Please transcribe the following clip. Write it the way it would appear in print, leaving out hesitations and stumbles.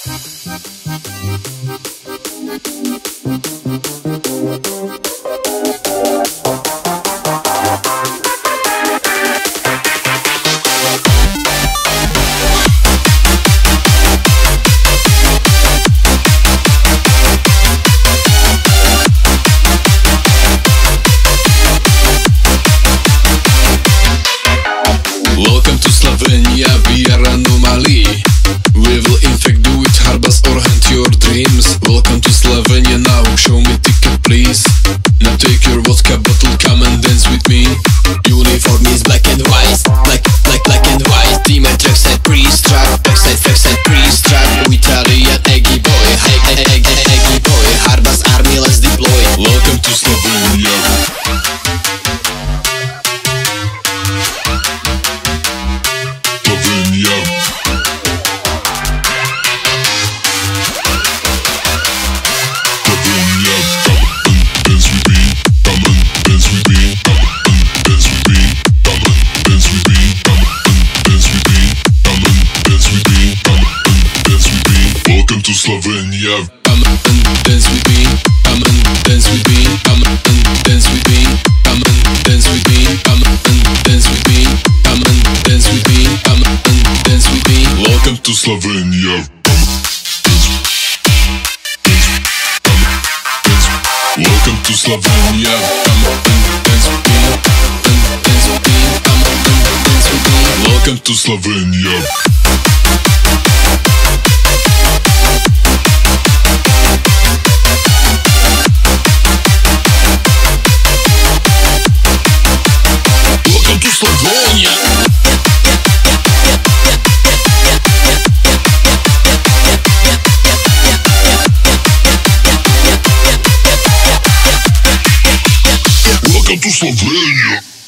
Welcome to Slovenia, we are anomaly. We will infect you with harbors or haunt your dreams. Welcome to Slovenia now, show me ticket please. Now take your vodka bottle, come and dance with me. Uniform is black and white, black and white. Team at trackside pre-strap, backside pre-strap. Italian eggy boy, eggy boy. Harbors army, let's deploy. Welcome to Slovenia. Welcome to Slovenia. Come and dance with me. Come and dance with me. Come and dance with me. Come and dance with me. Come and dance with me. Come and dance with me. Come and dance with me. Welcome to Slovenia. Welcome to Slovenia. Come and dance with me. Dance with me. Come and dance with me. Welcome to Slovenia. Welcome to Slovenia. Welcome to Slovenia.